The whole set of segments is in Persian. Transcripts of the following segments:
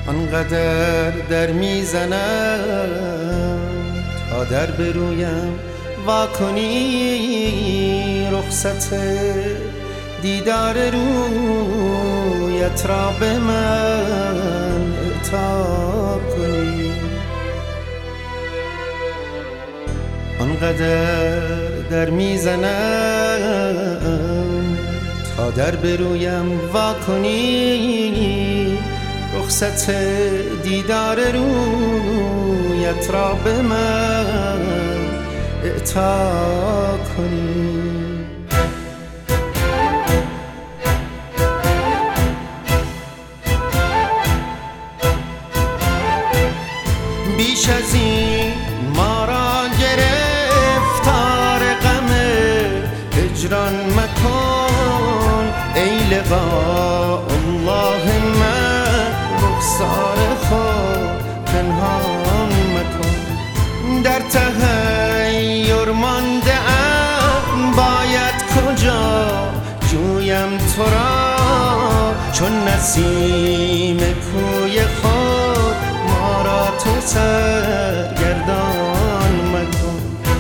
آنقدر در میزنم تا در برویم واکنی رخصت دیدار رویت را به من اعطا کنی. آنقدر در میزنم تا در برویم واکنی رخصت دیدار رویت را به من اعطا کنی. بیش از این ما را گرفتار غم هجران مکن ای لقاء الله من رخسار خود پنهان مکن. در تحیر مانده ام باید کجا جویم تو را چون نسیم کوی خود ما را تو سرگردان مکن.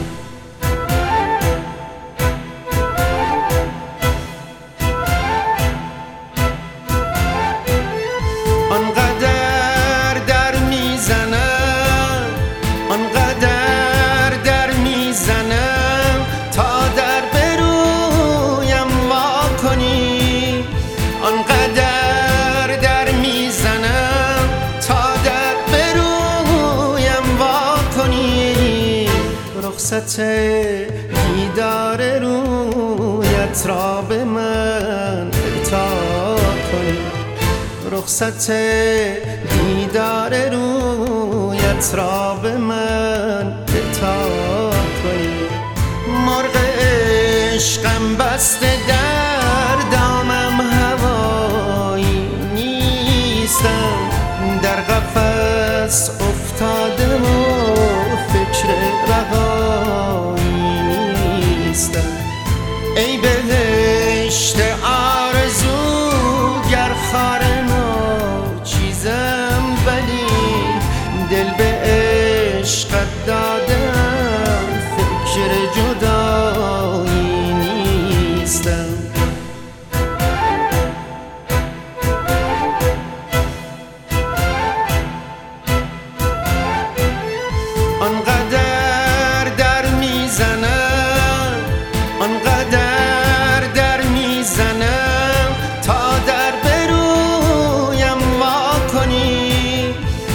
آنقدر در میزنم آنقدر در میزنم تا در برویم واکنی. آنقدر در میزنم تا در برویم واکنی رخصت دیدار رویت را به من اعطا کنی. رخصت دیدار رویت را به من اعطا کنی. مرغ عشقم بسته در دامم هوایی نیستم. در قفس افتاده و فکر رهایی نیستم. ای بهشت آرزو گر خار چیزم ولی دل به عشقت دادم فکر جدایی نیستم. آنقدر در میزنم آنقدر در میزنم تا در برویم واکنی.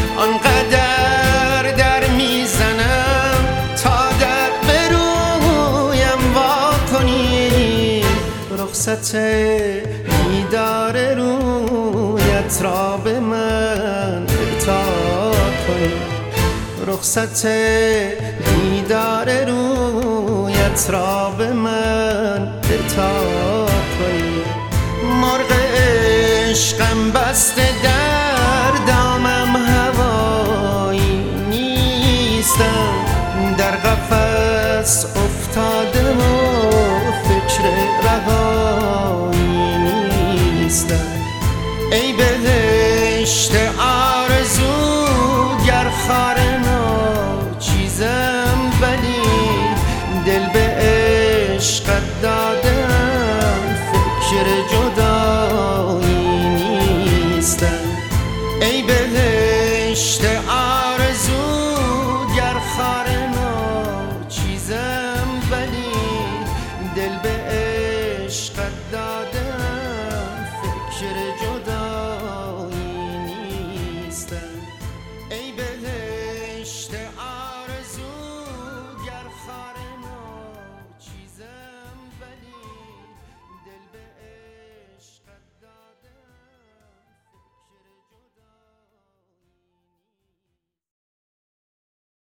آنقدر در میزنم تا در برویم واکنی رخصت دیدار رویت را به من اعطا کنی. رخصت دیدار رویت را به من اعطا کنی. مرغ عشقم بسته در دامم هوایی نیستم. در قفس افتاده و فکر رهایی نیستم. ای بهشت آرزو گر خار چیزم ولی دل به عشقت دادم فکر جدایی نیستم. ای بهشت آرزو گر خار چیزم ولی دل به عشقت دادم فکر جدایی نیستم. ای